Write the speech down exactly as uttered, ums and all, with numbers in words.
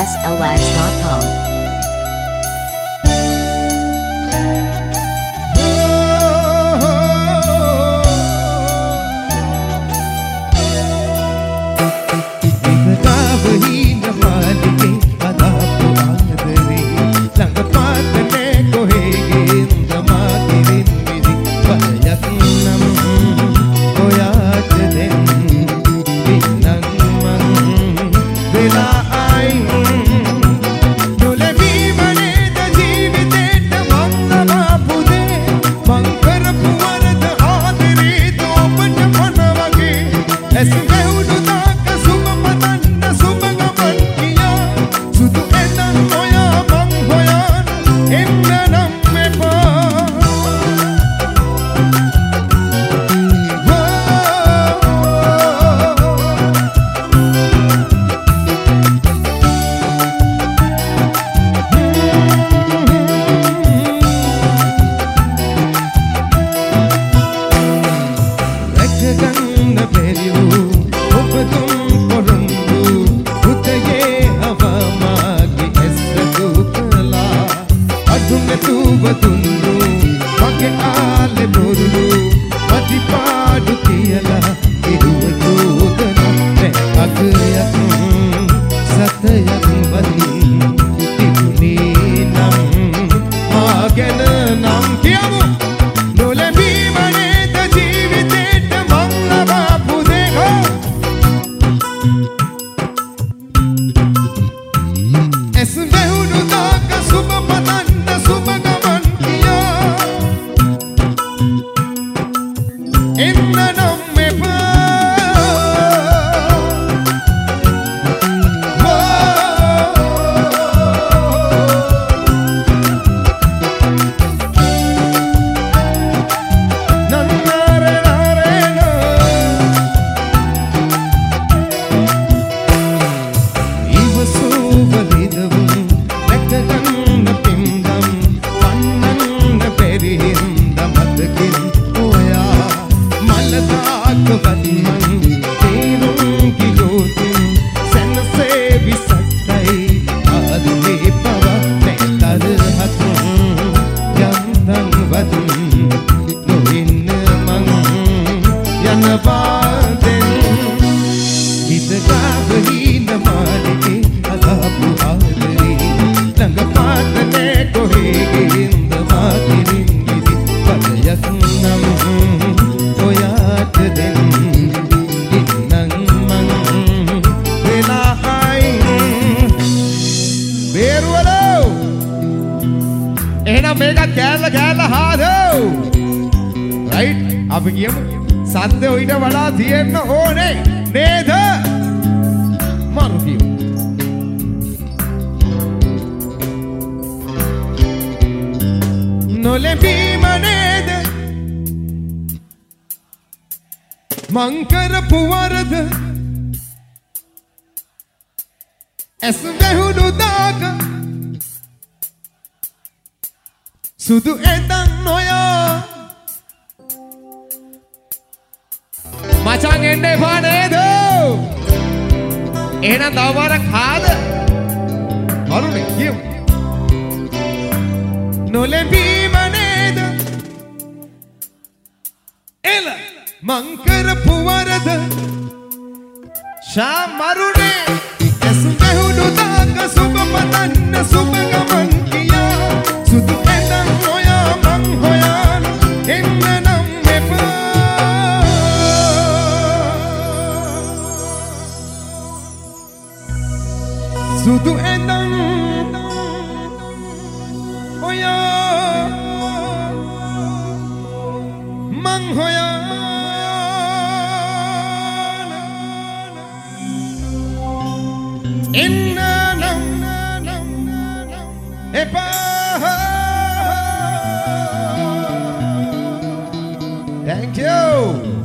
S L Wags dot com. අපි කියමු සද්ද ඔයිට වඩා තියෙන්න ඕනේ නේද මරු කියමු නොලැබීම නේද මං කරපු වරද ඇස් වැහුණු දාක සුදු එදන් නොයා මචං එන්න එපා නේද එහෙනම් තව පාරක් හාද අරුනේ කියමු නොලැබීම නේද එල මං කරපු වරද ශා මරුනේ ඇස් වැහුණු දාක සුබ පතන්න සුබ ගමන් කියා සුදු එදන් නොයා මං හොයන එන්න නම් එපා සුදු එදන් හොයා මං හොයා එන්න නම් එපා Thank you